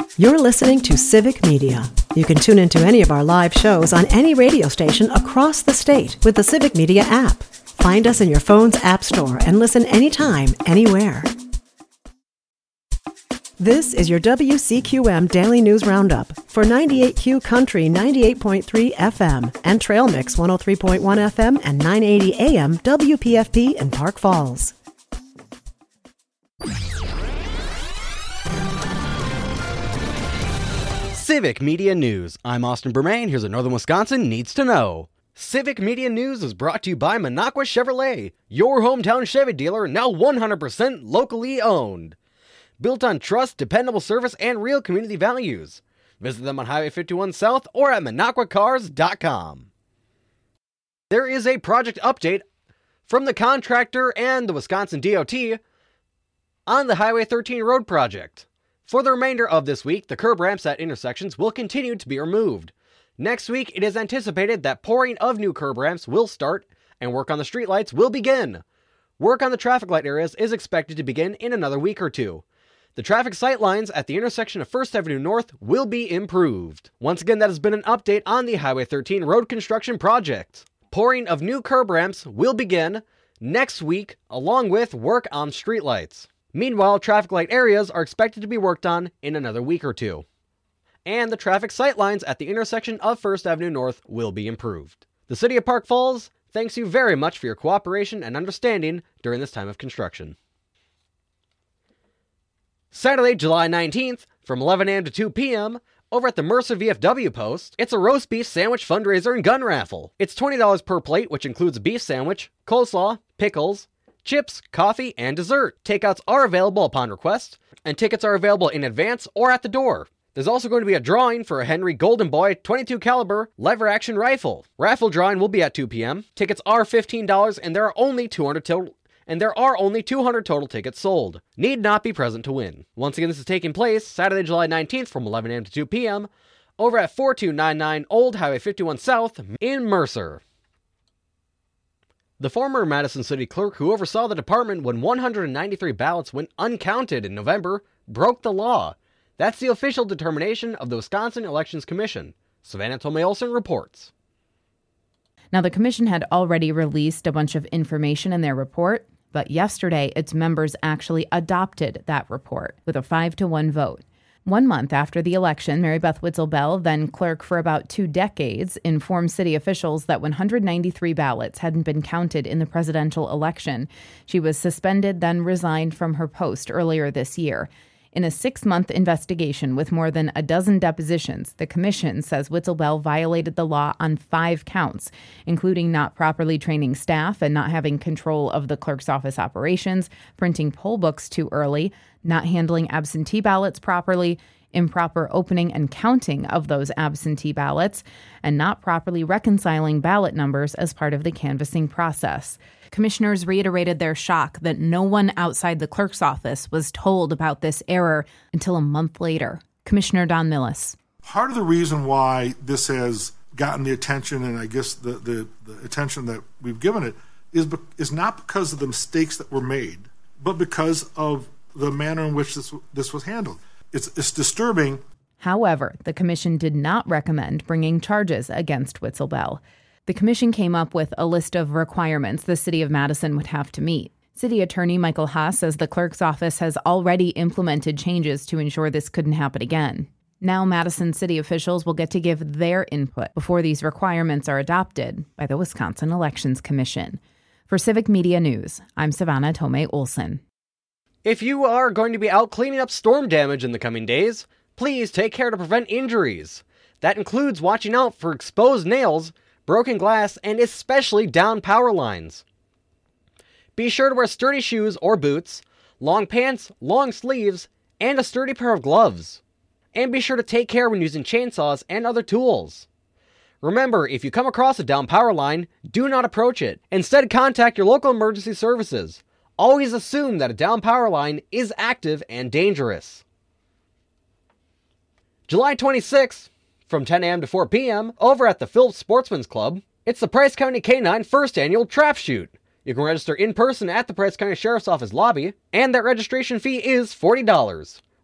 You're listening to Civic Media. You can tune into any of our live shows on any radio station across the state with the Civic Media app. Find us in your phone's app store and listen anytime, anywhere. This is your WCQM Daily News Roundup for 98Q Country 98.3 FM and Trail Mix 103.1 FM and 980 AM WPFP in Park Falls. Civic Media News. I'm Austin Bermain. Here's what Northern Wisconsin needs to know. Civic Media News is brought to you by Minocqua Chevrolet, your hometown Chevy dealer, now 100% locally owned. Built on trust, dependable service, and real community values. Visit them on Highway 51 South or at MinocquaCars.com. There is a project update from the contractor and the Wisconsin DOT on the Highway 13 road project. For the remainder of this week, the curb ramps at intersections will continue to be removed. Next week, it is anticipated that pouring of new curb ramps will start and work on the streetlights will begin. Work on the traffic light areas is expected to begin in another week or two. The traffic sight lines at the intersection of 1st Avenue North will be improved. Once again, that has been an update on the Highway 13 road construction project. Pouring of new curb ramps will begin next week, along with work on streetlights. Meanwhile, traffic light areas are expected to be worked on in another week or two. And the traffic sight lines at the intersection of 1st Avenue North will be improved. The City of Park Falls thanks you very much for your cooperation and understanding during this time of construction. Saturday, July 19th, from 11 a.m. to 2 p.m., over at the Mercer VFW post, it's a roast beef sandwich fundraiser and gun raffle. It's $20 per plate, which includes a beef sandwich, coleslaw, pickles, chips, coffee, and dessert. Takeouts are available upon request, and tickets are available in advance or at the door. There's also going to be a drawing for a Henry Golden Boy 22 caliber lever-action rifle. Raffle drawing will be at 2 p.m. Tickets are $15, and there are only 200 total tickets sold. Need not be present to win. Once again, this is taking place Saturday, July 19th from 11 a.m. to 2 p.m. over at 4299 Old Highway 51 South in Mercer. The former Madison City Clerk who oversaw the department when 193 ballots went uncounted in November broke the law. That's the official determination of the Wisconsin Elections Commission. Savannah Tomei-Olson reports. Now, the commission had already released a bunch of information in their report, but yesterday its members actually adopted that report with a 5-1 vote. 1 month after the election, Mary Beth Witzel-Bell, then clerk for about 2 decades, informed city officials that 193 ballots hadn't been counted in the presidential election. She was suspended, then resigned from her post earlier this year. In a 6-month investigation with more than a dozen depositions, the commission says Witzel-Bell violated the law on 5 counts, including not properly training staff and not having control of the clerk's office operations, printing poll books too early, not handling absentee ballots properly, improper opening and counting of those absentee ballots, and not properly reconciling ballot numbers as part of the canvassing process. Commissioners reiterated their shock that no one outside the clerk's office was told about this error until a month later. Commissioner Don Millis. Part of the reason why this has gotten the attention, and I guess the attention that we've given it, is not because of the mistakes that were made, but because of the manner in which this was handled. It's disturbing. However, the commission did not recommend bringing charges against Witzel-Bell. The commission came up with a list of requirements the city of Madison would have to meet. City Attorney Michael Haas says the clerk's office has already implemented changes to ensure this couldn't happen again. Now Madison city officials will get to give their input before these requirements are adopted by the Wisconsin Elections Commission. For Civic Media News, I'm Savannah Tomei-Olson. If you are going to be out cleaning up storm damage in the coming days, please take care to prevent injuries. That includes watching out for exposed nails, broken glass, and especially down power lines. Be sure to wear sturdy shoes or boots, long pants, long sleeves, and a sturdy pair of gloves. And be sure to take care when using chainsaws and other tools. Remember, if you come across a down power line, do not approach it. Instead, contact your local emergency services. Always assume that a down power line is active and dangerous. July 26th, from 10 a.m. to 4 p.m., over at the Phillips Sportsman's Club, it's the Price County K-9 first annual trap shoot. You can register in person at the Price County Sheriff's Office lobby, and that registration fee is $40.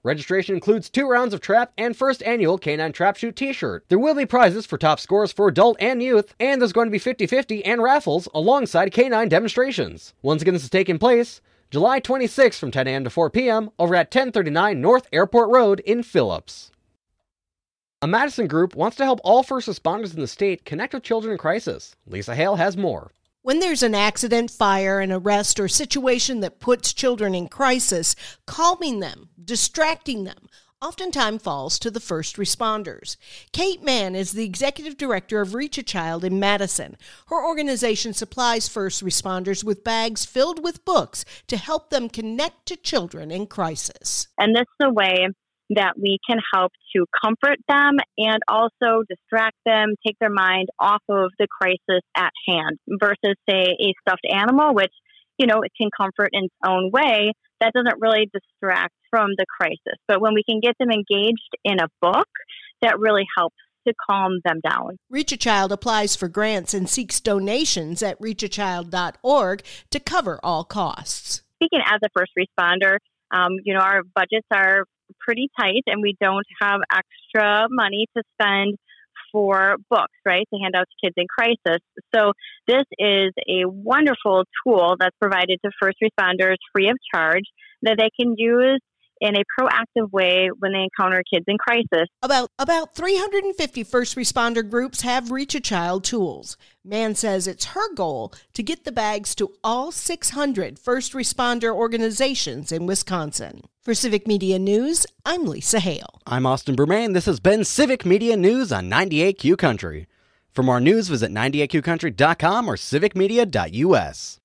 Registration includes 2 rounds of trap and first annual Canine Trap Shoot t-shirt. There will be prizes for top scores for adult and youth, and there's going to be 50-50 and raffles alongside canine demonstrations. Once again, this is taking place July 26th from 10 a.m. to 4 p.m. over at 1039 North Airport Road in Phillips. A Madison group wants to help all first responders in the state connect with children in crisis. Lisa Hale has more. When there's an accident, fire, an arrest, or situation that puts children in crisis, calming them, distracting them, oftentimes falls to the first responders. Kate Mann is the executive director of Reach a Child in Madison. Her organization supplies first responders with bags filled with books to help them connect to children in crisis. And this is a way that we can help to comfort them and also distract them, take their mind off of the crisis at hand versus, say, a stuffed animal, which, it can comfort in its own way. That doesn't really distract from the crisis. But when we can get them engaged in a book, that really helps to calm them down. Reach a Child applies for grants and seeks donations at reachachild.org to cover all costs. Speaking as a first responder, our budgets are pretty tight and we don't have extra money to spend for books, right, to hand out to kids in crisis. So this is a wonderful tool that's provided to first responders free of charge that they can use in a proactive way when they encounter kids in crisis. About 350 first responder groups have Reach a Child tools. Mann says it's her goal to get the bags to all 600 first responder organizations in Wisconsin. For Civic Media News, I'm Lisa Hale. I'm Austin Bermain. This has been Civic Media News on 98Q Country. For more news, visit 98qcountry.com or civicmedia.us.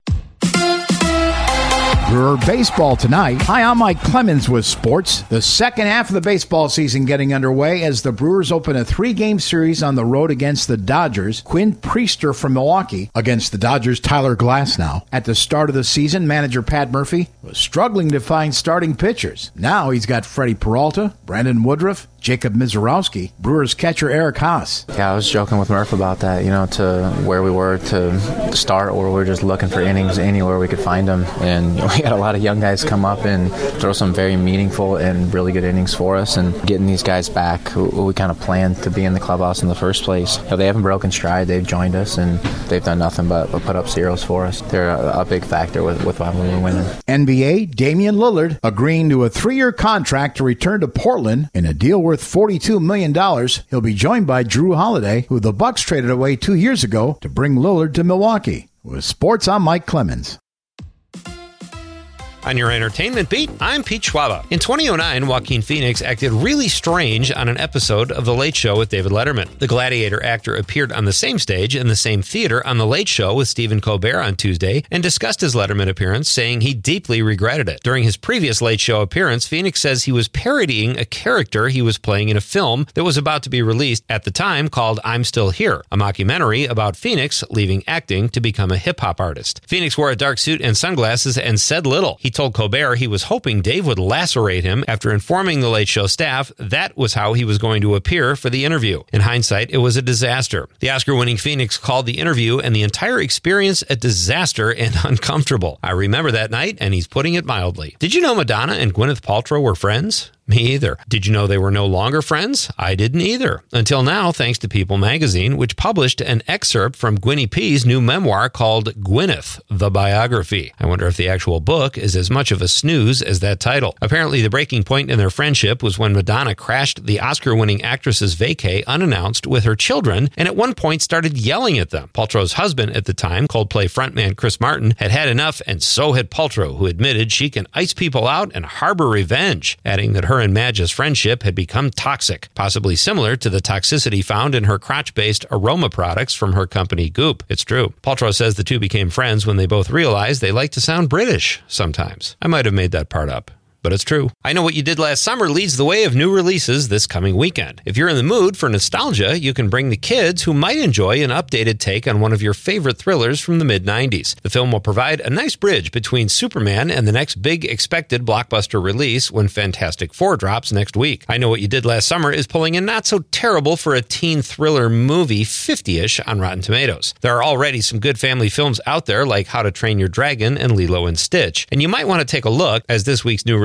Brewer baseball tonight. Hi, I'm Mike Clemens with sports. The second half of the baseball season getting underway as the Brewers open a 3-game series on the road against the Dodgers. Quinn Priester from Milwaukee against the Dodgers' Tyler Glasnow. At the start of the season, manager Pat Murphy was struggling to find starting pitchers. Now he's got Freddie Peralta, Brandon Woodruff, Jacob Mizorowski, Brewers catcher Eric Haas. Yeah, I was joking with Murph about that, to where we were to start, or we were just looking for innings anywhere we could find them. And we had a lot of young guys come up and throw some very meaningful and really good innings for us. And getting these guys back who we kind of planned to be in the clubhouse in the first place. They haven't broken stride. They've joined us, and they've done nothing but put up zeros for us. They're a big factor with why we were winning. NBA, Damian Lillard agreeing to a 3-year contract to return to Portland in a deal worth $42 million. He'll be joined by Drew Holiday, who the Bucks traded away 2 years ago to bring Lillard to Milwaukee. With sports, I'm Mike Clemens. On your entertainment beat, I'm Pete Schwaba. In 2009, Joaquin Phoenix acted really strange on an episode of The Late Show with David Letterman. The Gladiator actor appeared on the same stage in the same theater on The Late Show with Stephen Colbert on Tuesday and discussed his Letterman appearance, saying he deeply regretted it. During his previous Late Show appearance, Phoenix says he was parodying a character he was playing in a film that was about to be released at the time called I'm Still Here, a mockumentary about Phoenix leaving acting to become a hip-hop artist. Phoenix wore a dark suit and sunglasses and said little. He told Colbert he was hoping Dave would lacerate him after informing the Late Show staff that was how he was going to appear for the interview. In hindsight, it was a disaster. The Oscar-winning Phoenix called the interview and the entire experience a disaster and uncomfortable. I remember that night, and he's putting it mildly. Did you know Madonna and Gwyneth Paltrow were friends? Me either. Did you know they were no longer friends? I didn't either. Until now, thanks to People magazine, which published an excerpt from Gwynnie P's new memoir called Gwyneth, the Biography. I wonder if the actual book is as much of a snooze as that title. Apparently, the breaking point in their friendship was when Madonna crashed the Oscar-winning actress's vacay unannounced with her children, and at one point started yelling at them. Paltrow's husband at the time, Coldplay frontman Chris Martin, had had enough, and so had Paltrow, who admitted she can ice people out and harbor revenge, adding that her and Madge's friendship had become toxic, possibly similar to the toxicity found in her crotch-based aroma products from her company Goop. It's true. Paltrow says the two became friends when they both realized they like to sound British sometimes. I might have made that part up, but it's true. I Know What You Did Last Summer leads the way of new releases this coming weekend. If you're in the mood for nostalgia, you can bring the kids who might enjoy an updated take on one of your favorite thrillers from the mid-90s. The film will provide a nice bridge between Superman and the next big expected blockbuster release when Fantastic Four drops next week. I Know What You Did Last Summer is pulling in not so terrible for a teen thriller movie 50-ish on Rotten Tomatoes. There are already some good family films out there like How to Train Your Dragon and Lilo and Stitch, and you might want to take a look as this week's new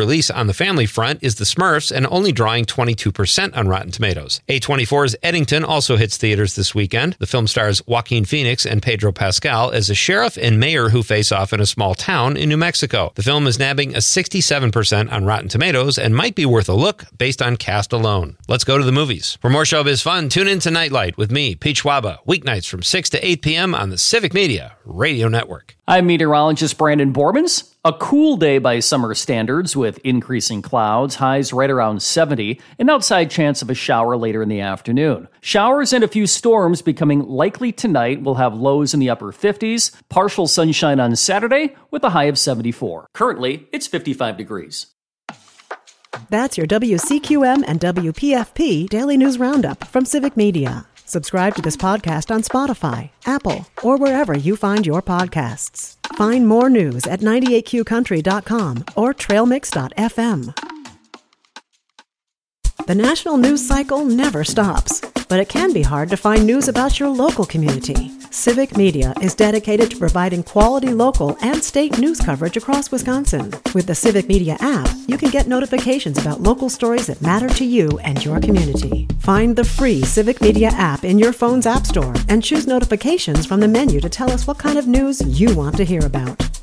release on the family front is The Smurfs and only drawing 22% on Rotten Tomatoes. A24's Eddington also hits theaters this weekend. The film stars Joaquin Phoenix and Pedro Pascal as a sheriff and mayor who face off in a small town in New Mexico. The film is nabbing a 67% on Rotten Tomatoes and might be worth a look based on cast alone. Let's go to the movies. For more showbiz fun, tune in to Nightlight with me, Pete Schwaba, weeknights from 6 to 8 p.m. on the Civic Media Radio Network. I'm meteorologist Brandon Bormans. A cool day by summer standards with increasing clouds, highs right around 70, an outside chance of a shower later in the afternoon. Showers and a few storms becoming likely tonight. Will have lows in the upper 50s, partial sunshine on Saturday with a high of 74. Currently, it's 55 degrees. That's your WCQM and WPFP Daily News Roundup from Civic Media. Subscribe to this podcast on Spotify, Apple, or wherever you find your podcasts. Find more news at 98qcountry.com or trailmix.fm. The national news cycle never stops, but it can be hard to find news about your local community. Civic Media is dedicated to providing quality local and state news coverage across Wisconsin. With the Civic Media app, you can get notifications about local stories that matter to you and your community. Find the free Civic Media app in your phone's app store and choose notifications from the menu to tell us what kind of news you want to hear about.